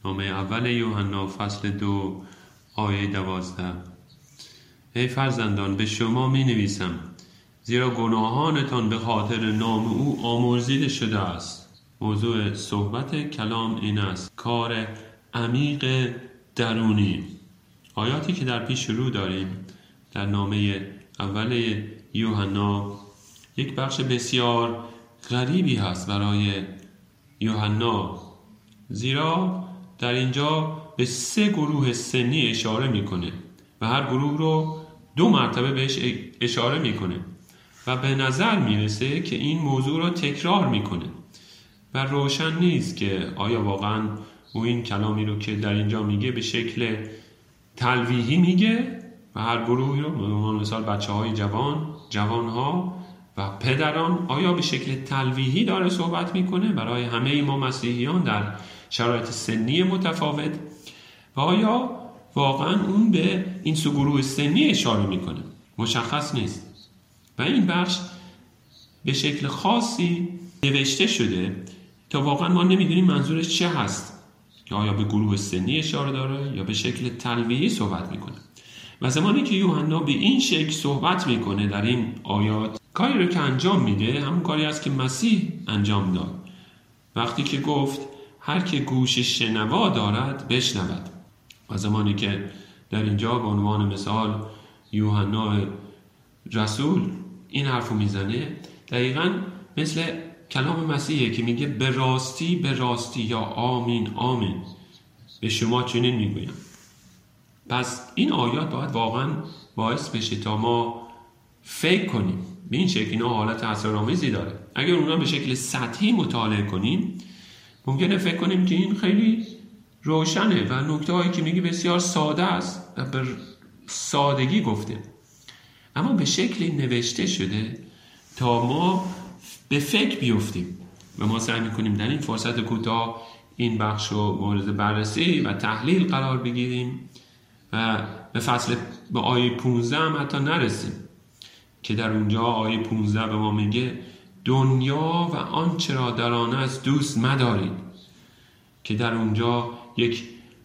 نامه اول یوحنا فصل 2 آیه 12. ای فرزندان به شما می نویسم زیرا گناهانتان به خاطر نام او آمرزیده شده است. موضوع صحبت کلام این است: کار عمیق درونی. آیاتی که در پیش رو داریم در نامه اول یوحنا یک بخش بسیار غریبی هست برای یوحنا، زیرا در اینجا به 3 گروه سنی اشاره میکنه و هر گروه رو 2 مرتبه بهش اشاره میکنه و به نظر میرسه که این موضوع رو تکرار میکنه و روشن نیست که آیا واقعا او این کلامی رو که در اینجا میگه به شکل تلویحی میگه و هر گروهی رو، مثال بچه‌های جوان‌ها و پدران، آیا به شکل تلویحی داره صحبت میکنه برای همه ما مسیحیان در شرایط سنی متفاوت، و آیا واقعا اون به این 3 گروه سنی اشاره میکنه؟ مشخص نیست و این بخش به شکل خاصی نوشته شده تا واقعا ما نمیدونیم منظورش چه هست، که آیا به گروه سنی اشاره داره یا به شکل تلویحی صحبت میکنه. و زمانی که یوحنا به این شکل صحبت میکنه در این آیات، کاری رو که انجام میده همون کاری است که مسیح انجام داد وقتی که گفت هر که گوش شنوا دارد بشنود. و زمانی که در اینجا به عنوان مثال یوحنا رسول این حرفو میزنه، دقیقاً مثل کلام مسیحه که میگه به راستی یا آمین آمین به شما چنین میگویم. پس این آیات باید واقعاً باعث بشه تا ما فکر کنیم. به این شکل اینا حالت اسرارآمیزی داره. اگر اونا به شکل سطحی مطالعه کنیم ممکنه فکر کنیم که این خیلی روشنه و نکته هایی که میگه بسیار ساده است و به سادگی گفته، اما به شکلی نوشته شده تا ما به فکر بیفتیم و ما سعی میکنیم در این فرصت کوتاه این بخش رو مورد بررسی و تحلیل قرار بگیریم و به آیه 15 هم حتی نرسیم که در اونجا آیه 15 به ما میگه دنیا و آنچه را در آن است دوست مدارید، که در اونجا یک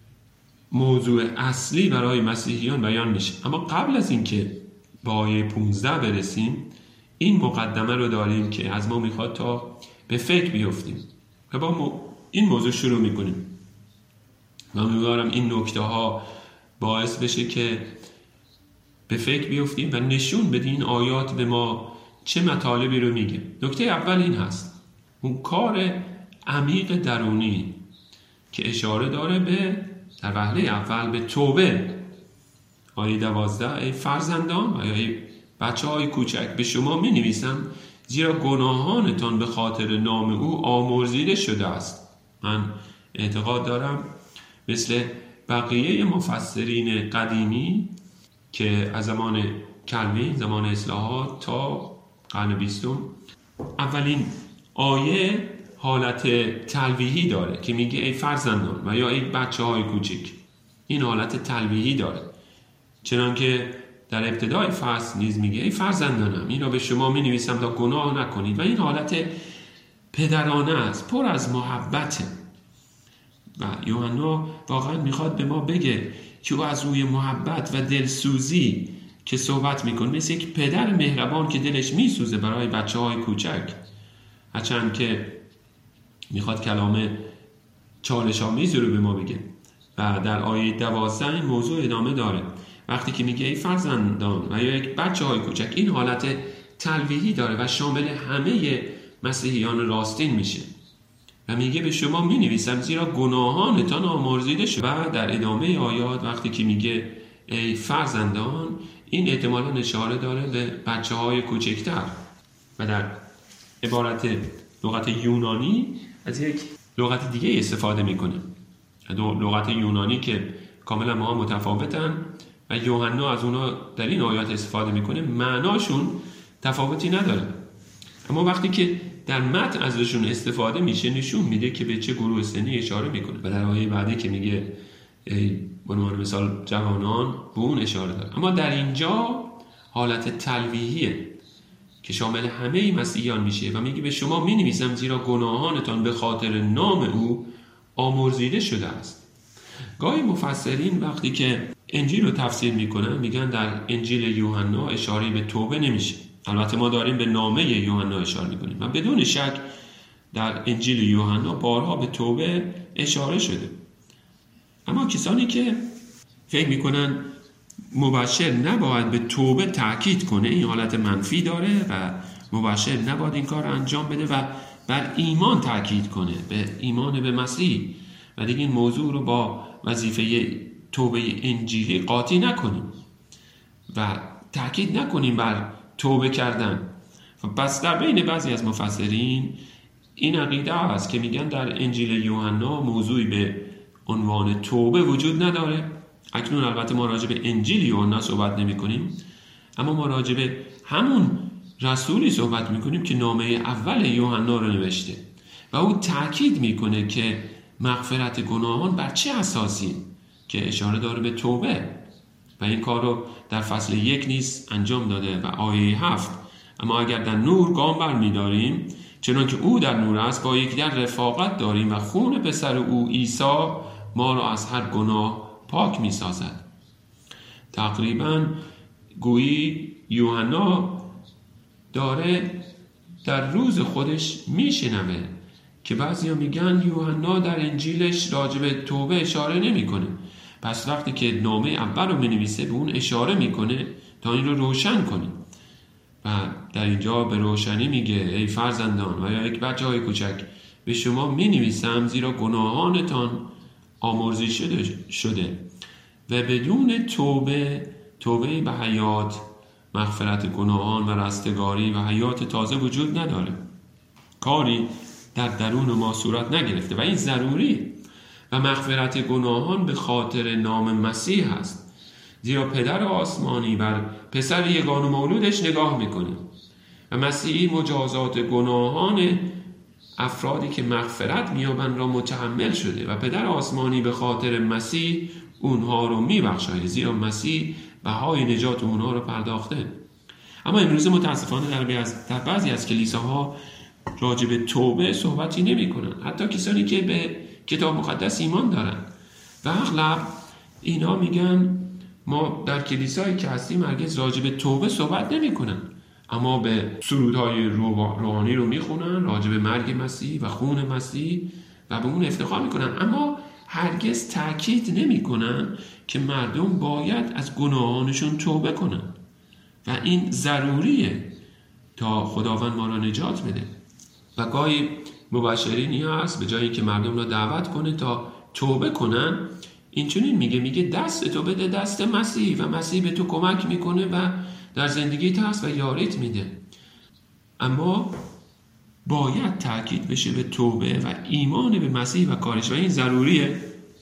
موضوع اصلی برای مسیحیان بیان میشه. اما قبل از اینکه به آیه 15 برسیم این مقدمه رو داریم که از ما میخواد تا به فکر بیفتیم و با این موضوع شروع میکنیم. من امیدوارم این نکته ها باعث بشه که به فکر بیفتیم و نشون بده این آیات به ما چه مطالبی رو میگه. نکته اول این هست، اون کار عمیق درونی که اشاره داره به در وهله اول به توبه. آیه 12 ای فرزندان و یا ای بچه های کوچک به شما می نویسم زیرا گناهانتان به خاطر نام او آمرزیده شده است. من اعتقاد دارم مثل بقیه مفسرین قدیمی که از زمان کلوین، زمان اصلاحات تا قرن 20، اولین آیه حالت تلویحی داره که میگه ای فرزندان و یا ای بچه های کوچک. این حالت تلویحی داره، چنانکه در ابتدای فصل نیز میگه ای فرزندانم این را به شما می نویسم تا گناه نکنید، و این حالت پدرانه است، پر از محبته. و یوحنا واقعا میخواد به ما بگه که او از روی محبت و دلسوزی که صحبت میکنه، مثل یک پدر مهربان که دلش میسوزه برای بچه های کوچک، هرچند که میخواد کلام چالش آمیزی رو به ما بگه. و در آیه 12 این موضوع ادامه داره وقتی که میگه ای فرزندان و یا یک بچه های کوچک. این حالت تلویحی داره و شامل همه مسیحیان راستین میشه و میگه به شما می نویسم زیرا گناهانتان آمرزیده شده. و در ادامه آیات وقتی که میگه ای فرزندان، این احتمالاً اشاره داره به بچه های کوچکتر و در عبارت لغت یونانی از یک لغت دیگه استفاده میکنه، لغت یونانی که کاملا ما متفاوتن و یوحنا از اونا در این آیات استفاده میکنه. معناشون تفاوتی نداره، اما وقتی که در متن ازشون استفاده میشه نشون میده که به چه گروه سنی اشاره میکنه. و در آیه بعدی که میگه به عنوان مثال جوانان، به اون اشاره داره. اما در اینجا حالت تلویحیه که شامل همه مسیحیان میشه و میگه به شما می نویسم زیرا گناهانتان به خاطر نام او آمرزیده شده است. گاهی مفسرین وقتی که انجیل رو تفسیر میکنن میگن در انجیل یوحنا اشاره به توبه نمیشه. البته ما داریم به نامه یوحنا اشاره میکنیم و بدون شک در انجیل یوحنا بارها به توبه اشاره شده. اما کسانی که فکر میکنن مبشر نباید به توبه تاکید کنه، این حالت منفی داره و مبشر نباید این کار رو انجام بده و بر ایمان تاکید کنه، به ایمان به مسیح و دیگه این موضوع رو با وظیفه توبه انجیلی قاطی نکنیم و تاکید نکنیم بر توبه کردن. پس در بین بعضی از مفسرین این عقیده هست که میگن در انجیل یوحنا موضوعی به عنوان توبه وجود نداره. اکنون البته ما راجع به انجیل یوحنا صحبت نمی کنیم، اما ما راجع به همون رسولی صحبت می کنیم که نامه اول یوحنا رو نوشته و او تأکید میکنه که مغفرت گناهان بر چه اساسی، که اشاره داره به توبه و این کار رو در فصل 1 نیز انجام داده و آیه 7 اما اگر در نور گام بر می داریم چنان که او در نور است با یکدیگر رفاقت داریم و خون پسر او عیسی ما را از هر گناه پاک می سازد. تقریبا گویی یوحنا داره در روز خودش می شنوه که بعضیا میگن یوحنا در انجیلش راجع به توبه اشاره نمی کنه، پس وقتی که نامه اول رو می نویسه به اون اشاره می کنه تا این رو روشن کنیم و در اینجا به روشنی میگه ای فرزندان و یا یک بچه های کوچک به شما می نویسم زیرا گناهانتان آمرزی شده و بدون توبه به حیات، مغفرت گناهان و رستگاری و حیات تازه وجود نداره. کاری در درون ما صورت نگرفته و این ضروری و مغفرت گناهان به خاطر نام مسیح هست، زیرا پدر آسمانی بر پسر یگانه مولودش نگاه میکنه و مسیح مجازات گناهان افرادی که مغفرت میابن را متحمل شده و پدر آسمانی به خاطر مسیح اونها رو میبخشاید، زیرا مسیح بهای نجات اونها رو پرداخته. اما امروز متاسفانه در بعضی از کلیساها راجع به توبه صحبتی نمی کنن، حتی کسانی که به کتاب مقدس ایمان دارن و اغلب اینا میگن ما در کلیسایی که هستیم هرگز راجع به توبه صحبت نمی کنن، اما به سرودهای روحانی رو میخونن راجع به مرگ مسیح و خون مسیح و به اون افتخار میکنن، اما هرگز تاکید نمی کنن که مردم باید از گناهانشون توبه کنن و این ضروریه تا خداوند ما را نجات بده. و گاهی مبشرینی هست به جایی که مردم را دعوت کنه تا توبه کنن اینچنین میگه دست تو بده دست مسیح و مسیح به تو کمک میکنه و در زندگیت هست و یاریت میده. اما باید تاکید بشه به توبه و ایمان به مسیح و کارش و این ضروریه،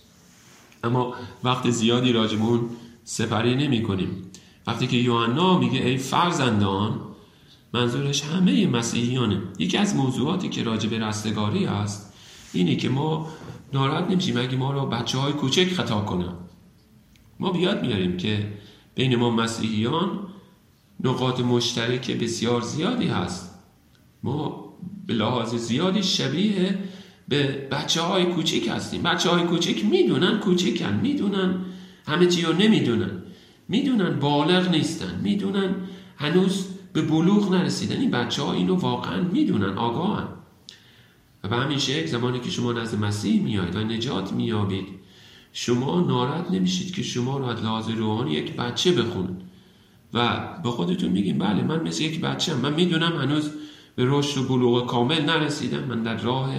اما وقت زیادی راجمون سپری نمی کنیم. وقتی که یوحنا میگه ای فرزندان منظورش همه مسیحیانه. یکی از موضوعاتی که راجع به رستگاری هست اینه که ما ناراحت نمیشیم اگه ما رو بچه‌های کوچک خطا کنن. ما بیاد میاریم که بین ما مسیحیان نقاط مشترک بسیار زیادی هست. ما به لحاظ زیادی شبیه به بچه‌های کوچک هستیم. بچه‌های کوچک میدونن کوچکن، میدونن همه چی رو نمیدونن، میدونن بالغ نیستن، میدونن هنوز به بلوغ نرسیدن. این بچه‌ها اینو واقعا میدونن، آگاهن. و به همین شکل زمانی که شما نزد مسیح میایید و نجات میابید شما ناراحت نمیشید که شما رو از لحاظ روحانی یک بچه بخونن و به خودتون میگین بله من مثل یک بچه هم. من میدونم هنوز به رشد و بلوغ کامل نرسیدم، من در راه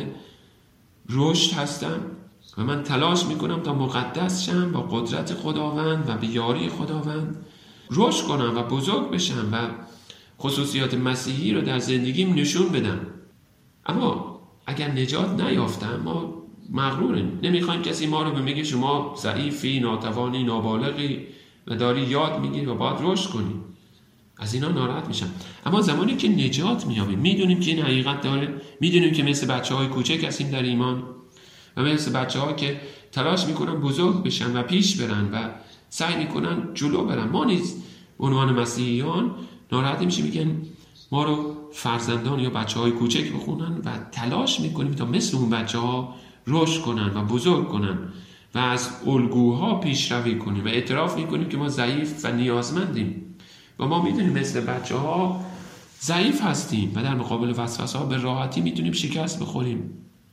رشد هستم و من تلاش میکنم تا مقدس شم با قدرت خداوند و به یاری خداوند رشد کنم و بزرگ بشم و خصوصیات مسیحی رو در زندگیم نشون بدم. اما اگر نجات نیافتم ما مغروریم، نمیخوایم کسی ما رو بگه شما ضعیفی، ناتوانی، نابالغی و داری یاد میگیری و باید رشد کنی. از اینا ناراحت میشم. اما زمانی که نجات میابیم میدونیم که این حقیقت داره، میدونیم که مثل بچه‌های کوچک هستیم در ایمان و مثل بچه‌ها که تلاش میکنن بزرگ بشن و پیش برن و سعی میکنن جلو برن. ما نیز به عنوان مسیحیان ناراحت میشیم میگن ما رو فرزندان یا بچه‌های کوچک بخونن و تلاش میکنیم تا مثل اون بچه‌ها رشد کنن و بزرگ کنن و از الگوها پیشروی کنیم و اعتراف میکنیم که ما ضعیف و نیازمندیم و ما میدونیم مثل بچه ها ضعیف هستیم و در مقابل وسوسه ها به راحتی میتونیم شکست بخوریم.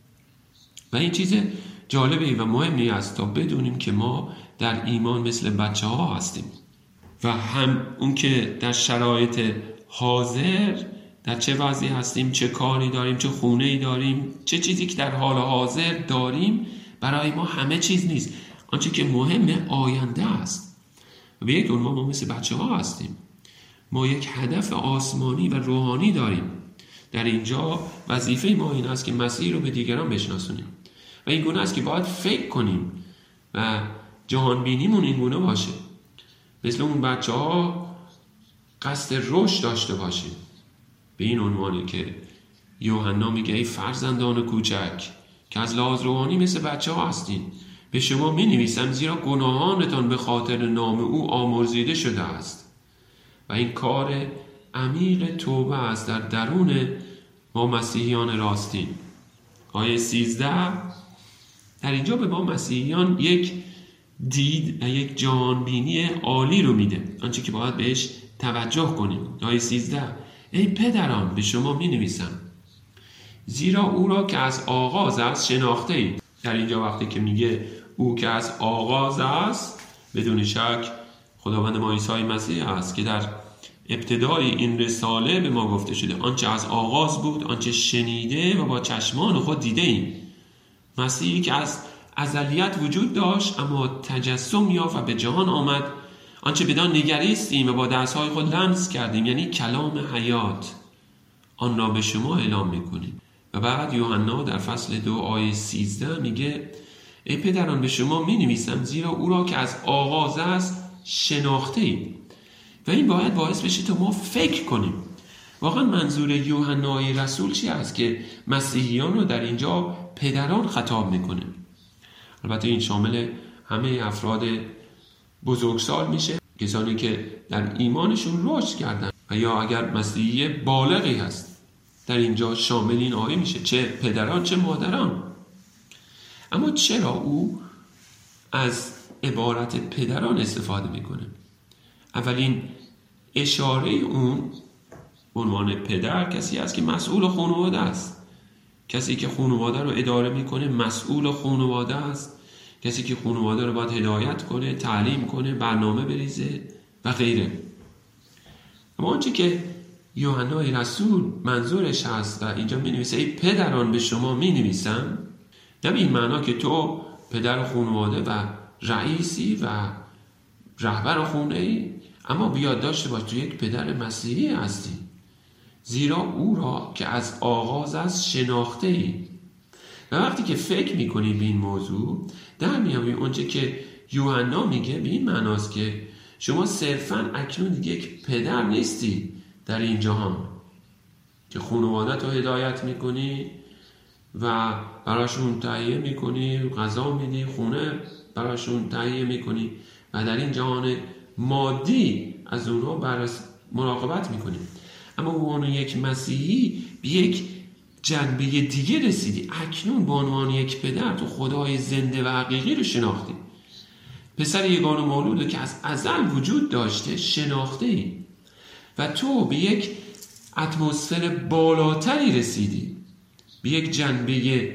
و این چیز جالبی و مهمی است تا بدونیم که ما در ایمان مثل بچه ها هستیم و هم اون که در شرایط حاضر در چه وضعی هستیم، چه کاری داریم، چه خونه‌ای داریم، چه چیزی که در حال حاضر داریم برای ما همه چیز نیست. آنچه که مهمه آینده است. و به یک عنوان ما مثل بچه ها هستیم. ما یک هدف آسمانی و روحانی داریم. در اینجا وظیفه ما این است که مسیح رو به دیگران بشناسونیم و این گونه است که باید فکر کنیم و جهان بینیمون این گونه باشه. مثل اون بچه ها قصد رشد داشته باشیم. به این عنوانی که یوحنا میگه ای فرزندان کوچک که از لحاظ روحانی مثل بچه ها هستین، به شما می نویسم زیرا گناهانتان به خاطر نام او آمرزیده شده است. و این کار عمیق توبه است در درون ما مسیحیان راستین. آیه 13 در اینجا به ما مسیحیان یک دید و یک جهانبینی عالی رو میده، آنچه که باید بهش توجه کنیم. آیه 13 ای پدران به شما می نویسم زیرا او را که از آغاز است شناخته اید. در اینجا وقتی که میگه او که از آغاز است، بدون شک خداوند ما عیسی مسیح است که در ابتدای این رساله به ما گفته شده آنچه از آغاز بود، آنچه شنیده و با چشمان خود دیده ایم. مسیحی که از ازلیت وجود داشت اما تجسم یافت و به جهان آمد، آنچه بدان نگریستیم و با دستهای خود لمس کردیم، یعنی کلام حیات، آن را به شما اعلام میکنیم. و بعد یوحنا در فصل 2 آیه 13 میگه ای پدران به شما می نویسم زیرا او را که از آغاز است شناخته اید. و این باید باعث بشه تا ما فکر کنیم واقعا منظور یوحنای رسول چی است که مسیحیان رو در اینجا پدران خطاب میکنه. البته این شامل همه افراد بزرگسال میشه، کسانی که در ایمانشون رشد کردن، و یا اگر مسیحی بالغی هست در اینجا شامل این آیه میشه، چه پدران چه مادران. اما چرا او از عبارت پدران استفاده میکنه؟ اولین اشاره اون عنوان پدر کسی است که مسئول خانواده است. کسی که خانواده رو اداره میکنه مسئول خانواده است. کسی که خانواده رو باید هدایت کنه، تعلیم کنه، برنامه بریزه و غیره. اما آنچه که یوحنای رسول منظورش هست و اینجا می نویسه ای پدران به شما می نویسم، نه به این معنا که تو پدر خانواده و رئیسی و رهبر خونه ای، اما بیاد داشته باش تو یک پدر مسیحی هستی، زیرا او را که از آغاز از شناخته ای. و وقتی که فکر میکنی به این موضوع در میابی اونچه که یوحنا میگه به این معناست که شما صرفاً اکنون دیگه یک پدر نیستی در این جهان که خانوادت رو هدایت میکنی و براشون تهیه میکنی، غذا میدی، خونه براشون تهیه میکنی و در این جهان مادی از اونها مراقبت میکنی. اما به عنوان یک مسیحی به یک جنبه دیگه رسیدی. اکنون به عنوان یک پدر تو خدای زنده و حقیقی رو شناختی. پسر یگانه مولود که از ازل وجود داشته شناخته ای و تو به یک اتمسفر بالاتری رسیدی، به یک جنبه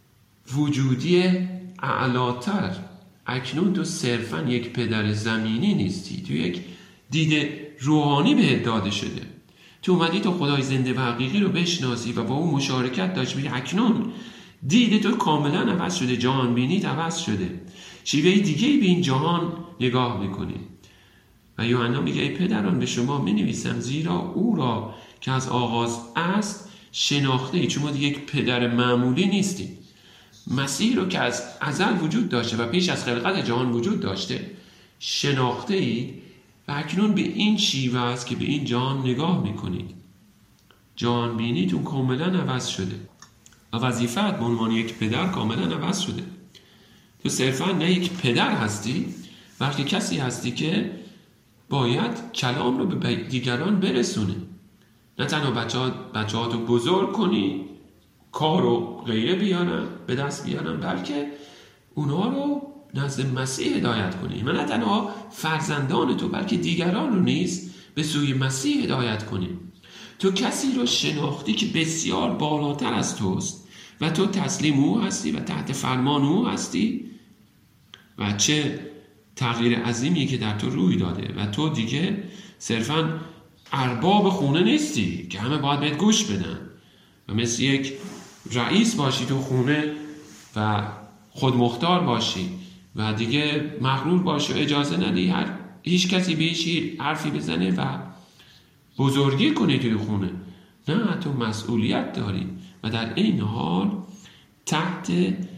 وجودی اعلاتر. اکنون تو صرفاً یک پدر زمینی نیستی، تو یک دید روحانی بهت داده شده. تو اومدی تو خدای زنده و حقیقی رو بشناسی و با اون مشارکت داشت. میگه اکنون دید تو کاملا عوض شده، جهان بینی عوض شده، شیوه دیگه‌ای به این جهان نگاه میکنی. و یوحنا میگه ای پدران به شما مینویسم زیرا او را که از آغاز است شناخته ای. چون ما دیگه یک پدر معمولی نیستیم. مسیح رو که از ازل وجود داشته و پیش از خلقت جهان وجود داشته شناخته ای و اکنون به این شیوه است که به این جهان نگاه میکنید. جهان بینیتون کاملا عوض شده و وظیفت به عنوان یک پدر کاملا عوض شده. تو صرفا نه یک پدر هستی بلکه کسی هستی که باید کلام رو به دیگران برسونه. نه تنها بچه ها تو بزرگ کنی، کار و غیره بیارن به دست بیارن، بلکه اونها رو نزد مسیح هدایت کنی و نه تنها فرزندان تو بلکه دیگران رو نیز به سوی مسیح هدایت کنی. تو کسی رو شناختی که بسیار بالاتر از توست و تو تسلیم او هستی و تحت فرمان او هستی و چه تغییر عظیمی که در تو روی داده و تو دیگه صرفاً ارباب خونه نیستی که همه باید بهت گوش بدن و مثل یک رئیس باشی تو خونه و خودمختار باشی و دیگه مغرور باشی و اجازه ندی هیچ کسی به هیچ حرفی بزنه و بزرگی کنی توی خونه. نه، تو مسئولیت داری و در این حال تحت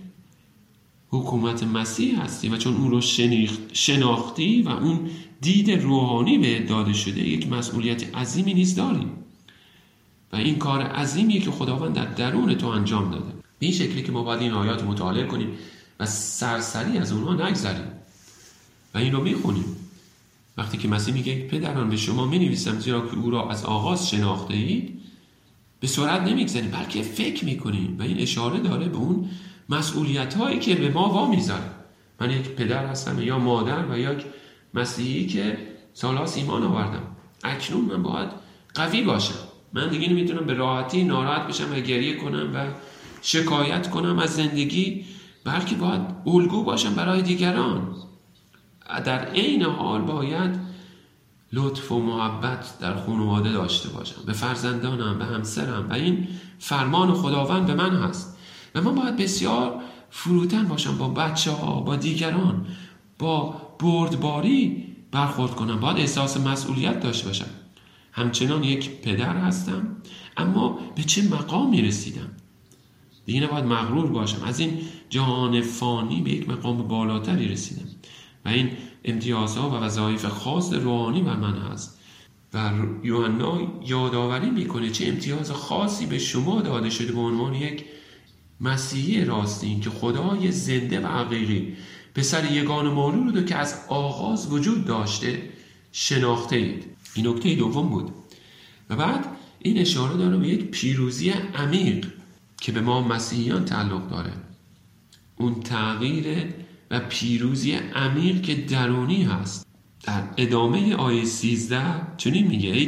حکومت مسیح هستی و چون اون رو شناختی و اون دید روحانی به داده شده یک مسئولیت عظیمی نیز داری و این کار عظیمیه که خداوند در درون تو انجام داده. به این شکلی که ما باید این آیات مطالعه کنیم و سرسری از اونها نگذریم و این رو میخونیم. وقتی که مسیح میگه پدران به شما مینویسم زیرا که او را از آغاز شناخته اید، به سرعت نمیگذریم بلکه فکر میکنیم و این اشاره داره به اون مسئولیت هایی که به ما وامیذاره. من یک پدر هستم یا مادر و یک مسیحی که سال‌هاست ایمان آوردم. اکنون من باید قوی باشم. من دیگه نمیتونم به راحتی ناراحت بشم و گریه کنم و شکایت کنم از زندگی، بلکه باید الگو باشم برای دیگران. در این حال باید لطف و محبت در خانواده داشته باشم، به فرزندانم، به همسرم و این فرمان خداوند به من هست و من باید بسیار فروتن باشم با بچه ها، با دیگران، با بردباری برخورد کنم. باید احساس مسئولیت داشته باشم. همچنان یک پدر هستم اما به چه مقامی رسیدم؟ دیگه نباید مغرور باشم. از این جهان فانی به یک مقام بالاتری رسیدم و این امتیازها و وظایف خاص روحانی بر من هست و یوحنا یادآوری میکنه چه امتیاز خاصی به شما داده شده به عنوان یک مسیحی راستین که خدای زنده و حقیقی پسر یگانه مولود رو که از آغاز وجود داشته شناخته اید. این نکته دوم بود و بعد این اشاره داره به یک پیروزی عمیق که به ما مسیحیان تعلق داره. اون تغییر و پیروزی عمیق که درونی هست. در ادامه آیه 13 چنین میگه ای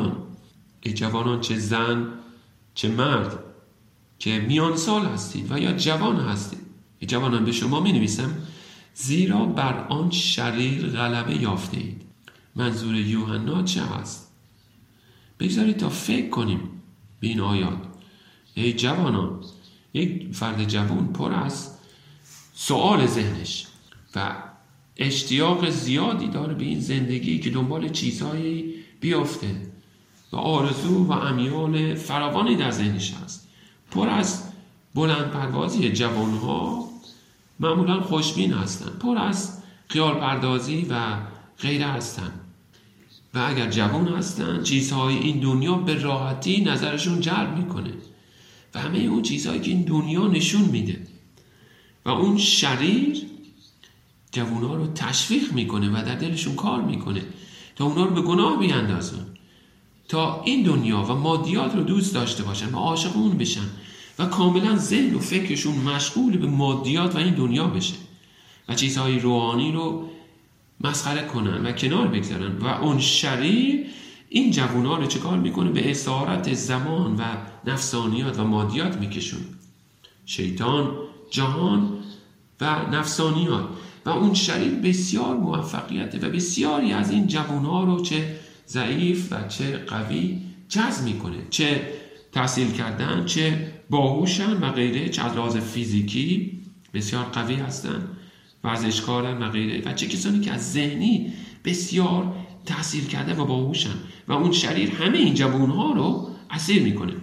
جوانان چه زن چه مرد که میان سال هستید و یا جوان هستید، ای جوانان به شما می نویسم زیرا بر آن شریر غلبه یافته اید. منظور یوحنا چه هست؟ بگذارید تا فکر کنیم به این آیات. ای جوانان، یک فرد جوان پر از سؤال ذهنش و اشتیاق زیادی داره به این زندگی که دنبال چیزهایی بیافته و آرزو و امیال فراوانی در ذهنش هست. پر از بلند پروازی. جوانها معمولا خوشبین هستن، پر از خیال پردازی و غیره هستن و اگر جوان هستن چیزهای این دنیا به راحتی نظرشون جلب میکنه و همه اون چیزهایی که این دنیا نشون میده و اون شریر جوانها رو تشویق میکنه و در دلشون کار میکنه تا اونا رو به گناه بیاندازن، تا این دنیا و مادیات رو دوست داشته باشن و عاشق اون بشن و کاملا ذهن و فکرشون مشغول به مادیات و این دنیا بشه و چیزهای روحانی رو مسخره کنن و کنار بگذارن و اون شریر این جوانها رو چکار میکنه؟ به اسارت زمان و نفسانیات و مادیات میکشون. شیطان، جهان و نفسانیات و اون شریر بسیار موفقیته و بسیاری از این جوانها رو چه ضعیف و چه قوی جذب میکنه، چه تحصیل کردن، چه باهوشن و غیره، چه از لحاظ فیزیکی بسیار قوی هستن، ورزشکارن و غیره و چه کسانی که از ذهنی بسیار تحصیل کرده و باهوشن و اون شریر همه این جوانها رو اسیر میکنه.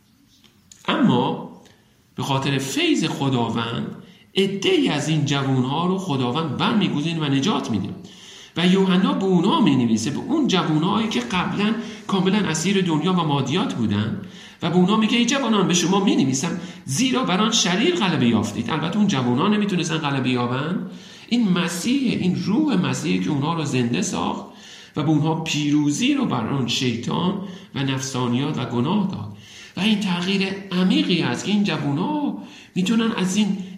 اما به خاطر فیض خداوند عده‌ای از این جوانها رو خداوند برمیگزینه و نجات میده و یوحنا به اونها مینویسه، به اون جوانهایی که قبلا کاملا اسیر دنیا و مادیات بودن و به اونها میگه ای جوانان به شما مینویسم زیرا بر آن شریر غلبه یافتید. البته اون جوانها نمیتونستن غلبه یابن. این مسیح، این روح مسیحی که اونها رو زنده ساخت و به اونها پیروزی رو بر آن شیطان و نفسانیات و گناه داد و این تغییر عمیقی است که این جوانها میتونن از این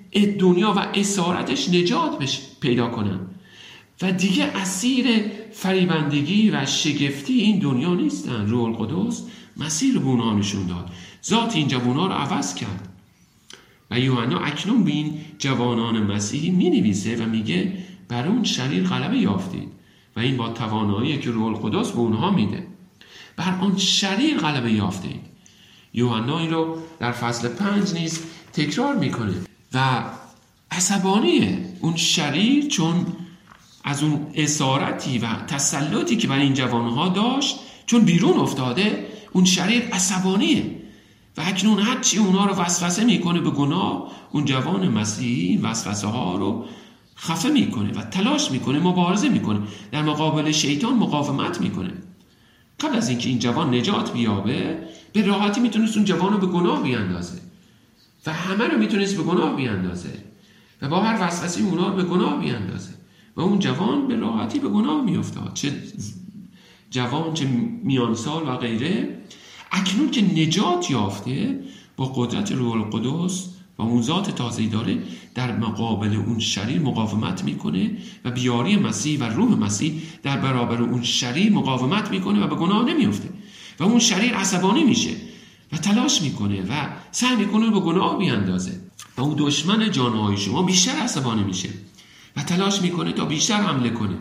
دنیا و اسارتش نجات پیدا کنن و دیگه اسیر فریبندگی و شگفتی این دنیا نیستن. روح القدس مسیر رو به اونها نشون داد، ذات این جوانها رو عوض کرد. و یوحنا اکنون به این جوانان مسیحی می نویسه و میگه بر اون شریر غلبه یافتید و این با توانایی که روح القدس به اونها میده. بر آن شریر غلبه یافتید. یوحنا این رو در فصل 5 نیز تکرار میکنه و عصبانیه اون شریر، چون از اون اسارتی و تسلطی که بر این جوانها داشت چون بیرون افتاده، اون شریر عصبانیه و اکنون هرچی اونها رو وسوسه میکنه به گناه، اون جوان مسیحی وسوسه ها رو خفه میکنه و تلاش میکنه، مبارزه میکنه، در مقابل شیطان مقاومت میکنه. قبل از اینکه این جوان نجات بیابه، به راحتی میتونست اون جوان رو به گناه بیاندازه و همه رو میتونست به گناه بیاندازه و با هر وسوسه اونها رو به گناه بیاندازه و اون جوان به راحتی به گناه میافتاد، چه جوان چه میان سال و غیره. اکنون که نجات یافته، با قدرت روح القدس و اون ذات تازه‌ای داره، در مقابل اون شریر مقاومت میکنه و بیاری مسیح و روح مسیح در برابر اون شریر مقاومت میکنه و به گناه نمیفته و اون شریر عصبانی میشه و تلاش میکنه و سعی میکنه به گناه بیاندازه و اون دشمن جانهای شما بیشتر عصبانی میشه و تلاش میکنه تا بیشتر حمله کنه.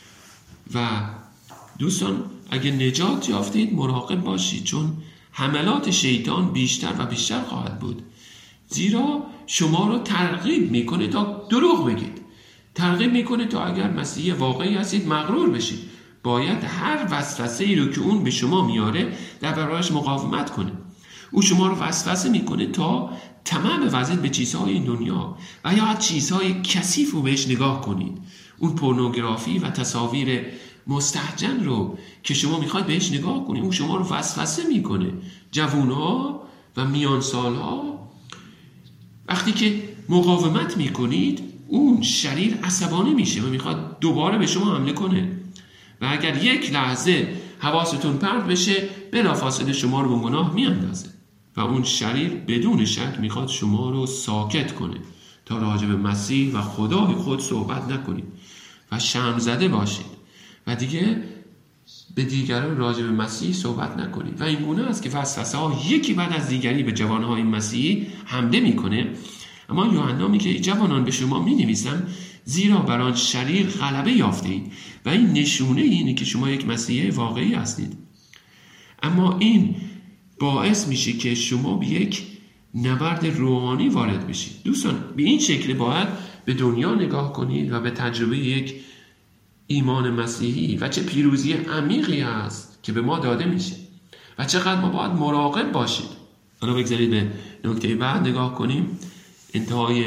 و دوستان اگه نجات یافتید مراقب باشید، چون حملات شیطان بیشتر و بیشتر خواهد بود، زیرا شما رو ترغیب میکنه تا دروغ بگید، ترغیب میکنه تا اگر مسیحی واقعی هستید مغرور بشید. باید هر وسوسه‌ای رو که اون به شما میاره در برابرش مقاومت کنه. او شما رو وسوسه میکنه تا طمع بورزید به چیزهای این دنیا و یا چیزهای کثیف رو بهش نگاه کنید. اون پورنوگرافی و تصاویر مستهجن رو که شما میخواید بهش نگاه کنید، اون شما رو وسوسه میکنه. جوانها و میان سالها وقتی که مقاومت میکنید، اون شریر عصبانی میشه و میخواد دوباره به شما حمله کنه و اگر یک لحظه حواستون پرت بشه، بلافاصله شما رو به گناه میاندازه و اون شریر بدون شک میخواد شما رو ساکت کنه تا راجع به مسیح و خدای خود صحبت نکنید و شرم زده باشید و دیگه به دیگران راجع به مسیح صحبت نکنید. و این گونه است که وسوسه ها یکی بعد از دیگری به جوانهای مسیحی حمله میکنه. اما یوحنا میگه جوانان به شما مینویسم زیرا بر آن شریر غلبه یافتید و این نشونه اینه که شما یک مسیحی واقعی هستید. اما این باعث میشه که شما به یک نبرد روحانی وارد بشید. دوستان به این شکل باید به دنیا نگاه کنید و به تجربه یک ایمان مسیحی و چه پیروزی عمیقی هست که به ما داده میشه و چقدر ما باید مراقب باشید. حالا بگذارید به نکته بعد نگاه کنیم. انتهای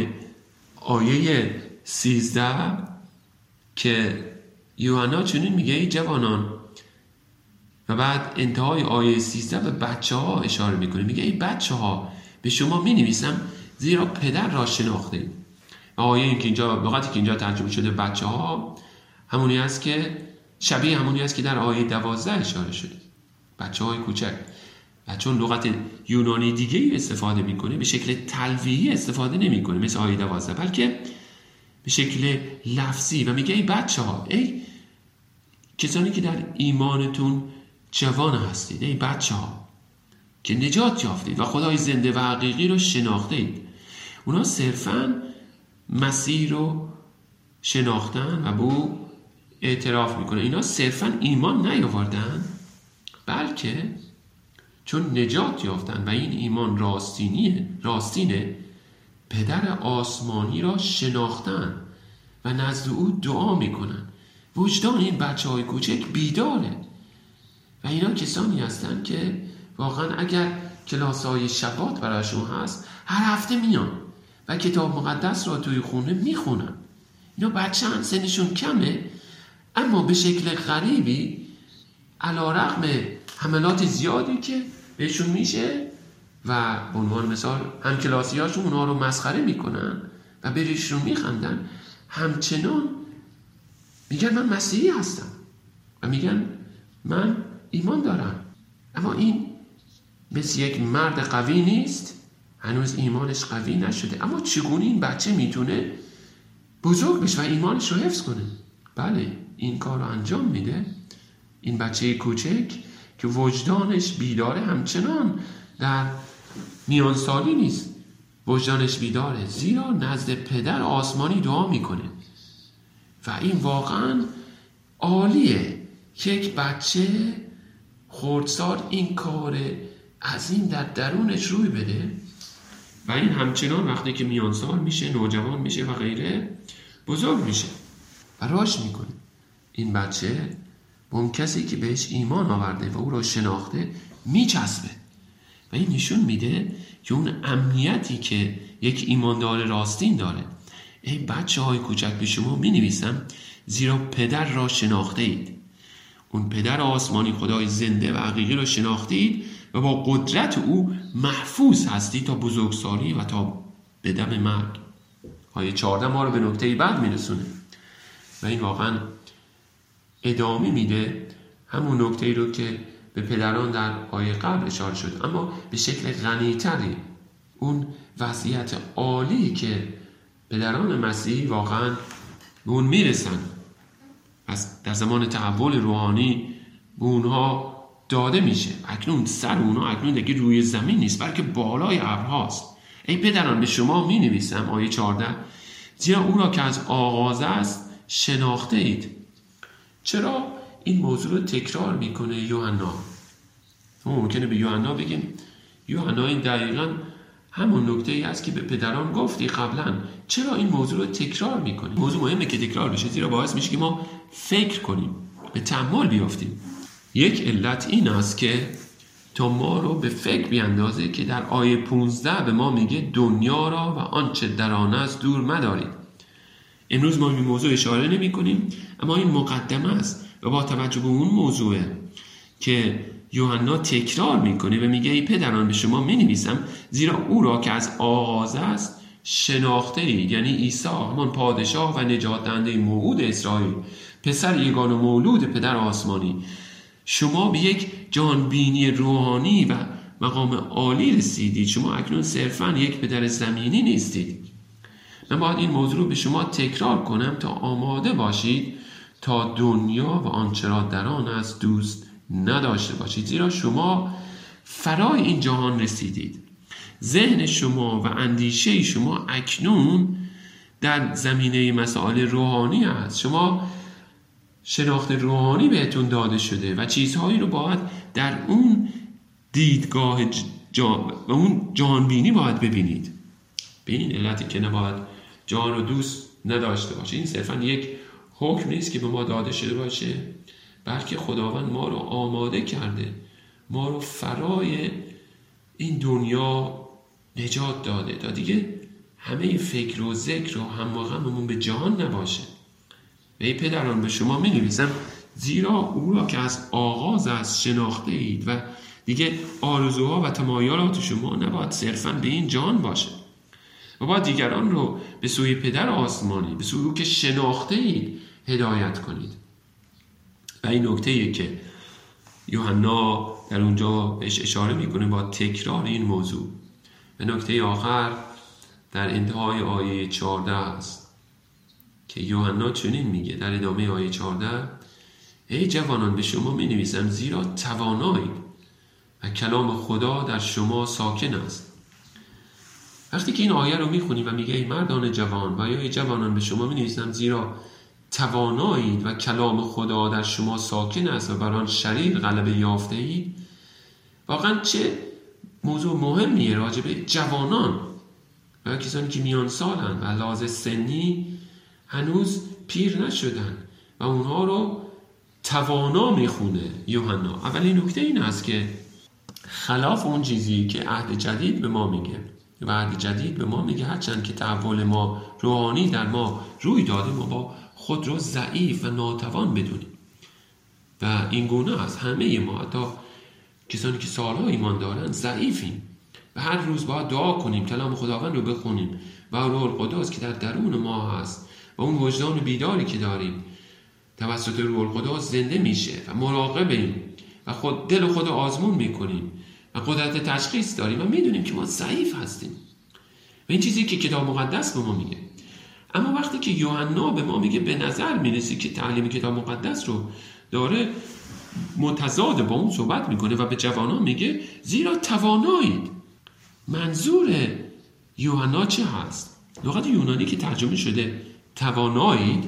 آیه 13 که یوحنا چنین میگه ای جوانان، و بعد انتهای آیه 13 به بچه ها اشاره میکنه، میگه ای بچه ها به شما مینویسم زیرا پدر را شناخته. آیه این که اینجا وقتی که اینجا ترجمه شده بچه ها همونی است که شبیه همونی است که در آیه 12 اشاره شده، بچه های کوچک. و چون لغت یونانی دیگه استفاده میکنه، به شکل تلویحی استفاده نمیکنه مثل آیه 12، بلکه به شکل لفظی و میگه ای بچه ها، ای کسانی که در ایمانتون جوان هستید، ای بچه ها که نجات یافتید و خدای زنده و حقیقی رو شناخته اید. اونا صرفاً مسیح رو شناختن و به او اعتراف میکنه. اینا صرفاً ایمان نیاوردن، بلکه چون نجات یافتن و این ایمان راستینه، پدر آسمانی را شناختن و نزد او دعا میکنن. وجدان این بچه های کوچک بیداره و اینا کسانی هستن که واقعا اگر کلاس های شبات براشون هست هر هفته میان و کتاب مقدس را توی خونه میخونن. اینا بچه هم سنشون کمه، اما به شکل غریبی علیرغم حملات زیادی که بهشون میشه و به عنوان مثال همکلاسی هاشون اونها رو مسخره میکنن و بهشون میخندن، همچنان میگن من مسیحی هستم و میگن من ایمان دارم. اما این مثل یک مرد قوی نیست، هنوز ایمانش قوی نشده، اما چگونه این بچه میتونه بزرگ بشه و ایمانش رو حفظ کنه؟ بله، این کار رو انجام میده. این بچه کوچک که وجدانش بیداره همچنان در میان سالی نیست، وجدانش بیداره، زیرا نزد پدر آسمانی دعا میکنه و این واقعا عالیه که یک بچه خردسال این کار عظیم در درونش روی بده و این همچنان وقتی که میان سال میشه، نوجوان میشه و غیره، بزرگ میشه و رشد میکنه. این بچه به اون کسی که بهش ایمان آورده و او رو شناخته میچسبه و این نشون میده که اون امنیتی که یک ایماندار راستین داره. ای بچه های کوچک به شما می نویسم زیرا پدر را شناخته اید. اون پدر آسمانی، خدای زنده و حقیقی را شناخته اید و با قدرت او محفوظ هستید تا بزرگسالی و تا به دم مرگ. آیه 14 ما رو به نکته بعد می رسونه و این واقعا ادامه میده همون نکته رو که به پدران در آیه قبل اشاره شد، اما به شکل غنی‌تری. اون وضعیت عالی که پدران مسیحی واقعا به اون میرسن از در زمان تحول روحانی به اونها داده میشه. اکنون سر اونها اکنون دیگه روی زمین نیست بلکه بالای ابرهاست. ای پدران به شما می نویسم آیه 14 زیرا او را که از آغاز است شناخته اید. چرا این موضوع رو تکرار میکنه یوحنا؟ ممکنه به یوحنا بگیم یوحنا این دقیقاً همون نکته‌ای است که به پدران گفتی قبلا، چرا این موضوع رو تکرار میکنی؟ موضوع مهمه که تکرار بشه زیرا باعث میشه که ما فکر کنیم، به تأمل بیافتیم. یک علت این است که تا ما رو به فکر بیاندازه که در آیه 15 به ما میگه دنیا را و آنچه در آن است دور مدارید. امروز ما این موضوع اشاره نمی کنیم، اما این مقدمه است و با توجه به اون موضوعه که یوحنا تکرار میکنه و میگه ای پدران به شما می نویسم زیرا او را که از آغاز است شناخته اید، یعنی عیسی همان پادشاه و نجات دهنده موعود اسرائیل، پسر یگانه مولود پدر آسمانی. شما به یک جانبینی روحانی و مقام عالی رسیدید. شما اکنون صرفاً یک پدر زمینی نیستید. من باید این موضوع رو به شما تکرار کنم تا آماده باشید تا دنیا و آنچه را در آن است دوست نداشته باشید، زیرا شما فرای این جهان رسیدید. ذهن شما و اندیشه شما اکنون در زمینه مسائل روحانی است. شما شناخت روحانی بهتون داده شده و چیزهایی رو باید در اون دیدگاه و اون جانبینی باید ببینید. به این علتی که نباید جان رو دوست نداشته باشه. این صرفا یک حکم نیست که به ما داده شده باشه، بلکه خداوند ما رو آماده کرده، ما رو فرای این دنیا نجات داده تا دیگه همه فکر و ذکر و هم و غممون به جهان نباشه. و ای پدران به شما می نویسم زیرا او را که از آغاز از شناخته اید و دیگه آرزوها و تمایلات شما نباید صرفا به این جهان باشه و باید دیگران رو به سوی پدر آسمانی، به سوی او که شناخته اید هدایت کنید. و این نکته‌ایه که یوحنا در اونجا بهش اشاره میکنه با تکرار این موضوع. و نکته آخر در انتهای آیه 14 است که یوحنا چنین میگه در ادامه آیه 14 ای جوانان به شما می نویسم زیرا توانایید و کلام خدا در شما ساکن است. وقتی که این آیه رو میخونیم و میگه ای مردان جوان و یا ای جوانان به شما می نویسم زیرا توانایید و کلام خدا در شما ساکن است و بر آن شریک غلبه یافته اید، واقعا چه موضوع مهمیه راجع به جوانان و کسانی که میان سالن و لحاظ سنی هنوز پیر نشدن و اونها رو توانا میخونه یوحنا. اولین نکته این است که خلاف اون چیزی که عهد جدید به ما میگه و عهد جدید به ما میگه هرچند که تحول ما روحانی در ما روی داده ما با خود رو ضعیف و ناتوان بدونیم و این گونه است. همه ما حتی کسانی که سالها ایمان دارن ضعیفیم و هر روز باید دعا کنیم، کلام خداوند رو بخونیم و روح القدس که در درون ما هست و اون وجدان بیداری که داریم توسط روح القدس زنده میشه و مراقبیم و خود دل خود آزمون میکنیم و قدرت تشخیص داریم و میدونیم که ما ضعیف هستیم و این چیزی که کتاب مقدس به ما میگه. اما وقتی که یوحنا به ما میگه به نظر میرسه که تعلیم کتاب مقدس رو داره متضاد با اون صحبت میکنه و به جوانان میگه زیرا توانایید. منظور یوحنا چه هست؟ لغت یونانی که ترجمه شده توانایید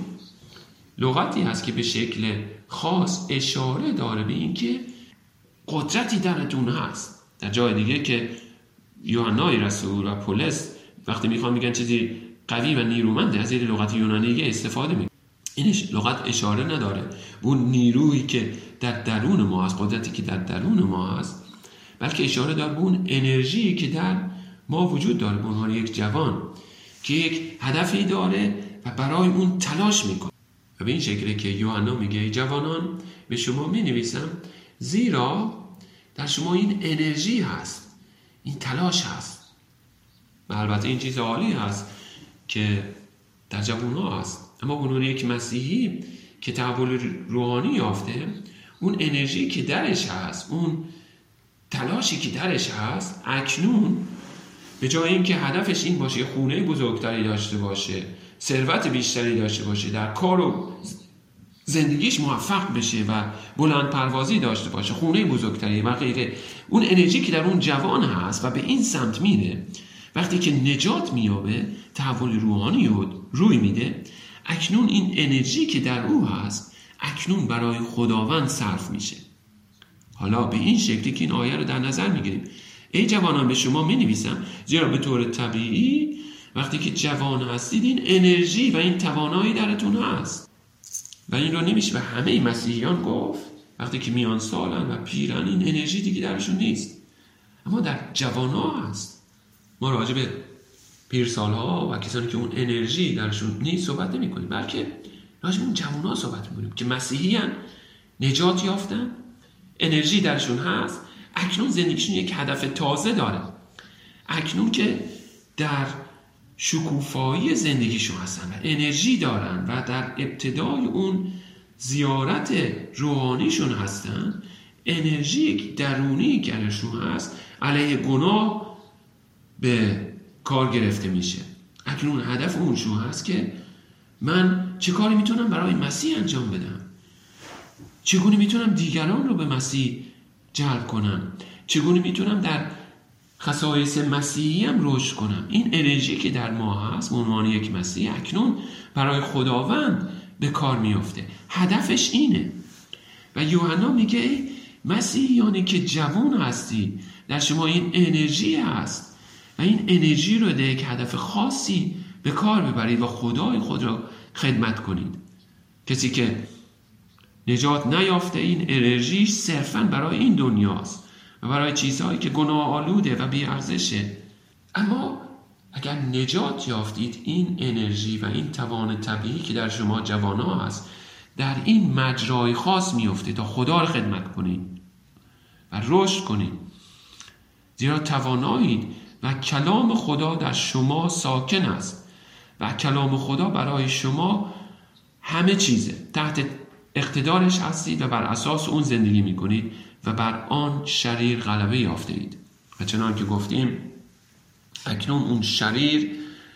لغتی هست که به شکل خاص اشاره داره به این که قدرتی درتون هست. در جای دیگه که یوحنای رسول و پولس وقتی میخوان میگن چیزی قوی و نیرومنده از این لغت یونانی استفاده میکنه. این لغت اشاره نداره به اون نیرویی که در درون ما هست، قدرتی که در درون ما هست، بلکه اشاره داره به اون انرژی که در ما وجود داره به عنوان یک جوان که یک هدفی داره و برای اون تلاش میکنه. و به این شکله که یوحنا میگه ای جوانان به شما مینویسم زیرا در شما این انرژی هست، این تلاش هست. و البته این چیز عالی هست که در جوانها هست، اما به عنوان یک مسیحی که تحول روحانی یافته، اون انرژی که درش هست، اون تلاشی که درش هست، اکنون به جای اینکه هدفش این باشه خونه بزرگتری داشته باشه، ثروت بیشتری داشته باشه، در کار و زندگیش موفق بشه و بلند پروازی داشته باشه، خونه بزرگتری و غیره، اون انرژی که در اون جوان هست و به این سمت میره، وقتی که نجات میابه، تحول روحانی روی میده، اکنون این انرژی که در او هست اکنون برای خداوند صرف میشه. حالا به این شکلی که این آیه رو در نظر میگیریم ای جوانان به شما مینویسم زیرا به طور طبیعی وقتی که جوان هستید این انرژی و این توانایی درتون هست و این رو نمیشه به همه مسیحیان گفت. وقتی که میان سالن و پیرن این انرژی دیگه درشون نیست، اما در جوانها هست. ما راجع به پیرسالها و کسانی که اون انرژی درشون نیست صحبت نمی کنیم، بلکه راجع به اون جوانها صحبت می کنیم که مسیحیان، نجات یافتن، انرژی درشون هست، اکنون زندگیشون یک هدف تازه داره، اکنون که در شکوفایی زندگیشون هستن و انرژی دارن و در ابتدای اون زیارت روحانیشون هستن، انرژی درونی که درشون هست علیه گناه به کار گرفته میشه. اکنون هدف اونشون هست که من چه کاری میتونم برای مسیح انجام بدم، چگونه میتونم دیگران رو به مسیح جلب کنم، چگونه میتونم در خصایص مسیحی هم رشد کنم. این انرژی که در ما هست به عنوان یک مسیح اکنون برای خداوند به کار میافته، هدفش اینه. و یوحنا میگه مسیحیانی که جوان هستی در شما این انرژی هست و این انرژی رو در یک هدف خاصی به کار ببرید و خدای خود را خدمت کنید. کسی که نجات نیافته این انرژیش صرفاً برای این دنیاست و برای چیزهایی که گناه آلوده و بی ارزشه. اما اگر نجات یافتید این انرژی و این توان طبیعی که در شما جوانا هست در این مجرای خاص میفته تا خدا را خدمت کنید و رشد کنید، زیرا توانایید و کلام خدا در شما ساکن است و کلام خدا برای شما همه چیزه، تحت اقتدارش هستید و بر اساس اون زندگی میکنید و بر آن شریر غلبه یافته اید. و چنان که گفتیم اکنون اون شریر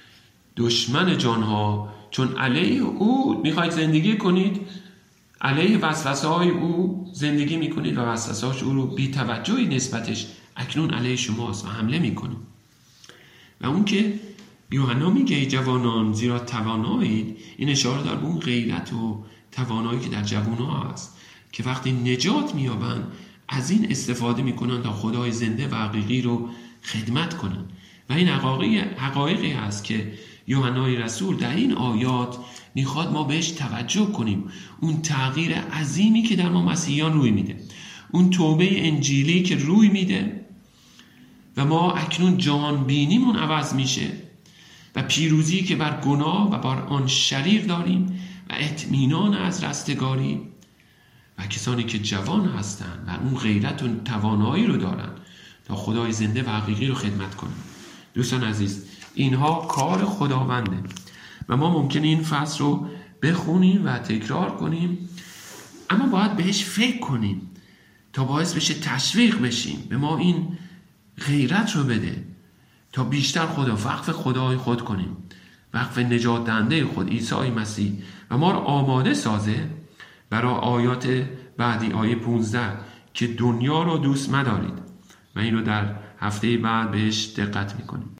دشمن جانها، چون علیه او میخواید زندگی کنید، علیه وسوسه های او زندگی میکنید و وسوسه هاش او رو بی توجهی نسبتش اکنون علیه شماست و حمله میکنید. و اون که یوحنا میگه جوانان زیرا توانایید، این اشاره داره به اون غیرت و توانایی که در جوانها هست که وقتی نجات میابن از این استفاده میکنن تا خدای زنده و حقیقی رو خدمت کنن. و این حقایقی هست که یوحنای رسول در این آیات میخواد ما بهش توجه کنیم. اون تغییر عظیمی که در ما مسیحیان روی میده، اون توبه انجیلی که روی میده و ما اکنون جهان بینیمون عوض میشه و پیروزی که بر گناه و بر آن شریر داریم و اطمینان از رستگاری و کسانی که جوان هستن و اون غیرت و توانایی رو دارن تا خدای زنده و حقیقی رو خدمت کنن. دوستان عزیز، اینها کار خداونده و ما ممکنه این فصل رو بخونیم و تکرار کنیم، اما باید بهش فکر کنیم تا باعث بشه تشویق بشیم. به ما این غیرت رو بده تا بیشتر وقف خدای خود کنیم، وقف نجات دهنده خود عیسی مسیح، و ما رو آماده سازه برای آیات بعدی، آیه 15 که دنیا رو دوست مدارید، و این رو در هفته بعد بهش دقت میکنیم.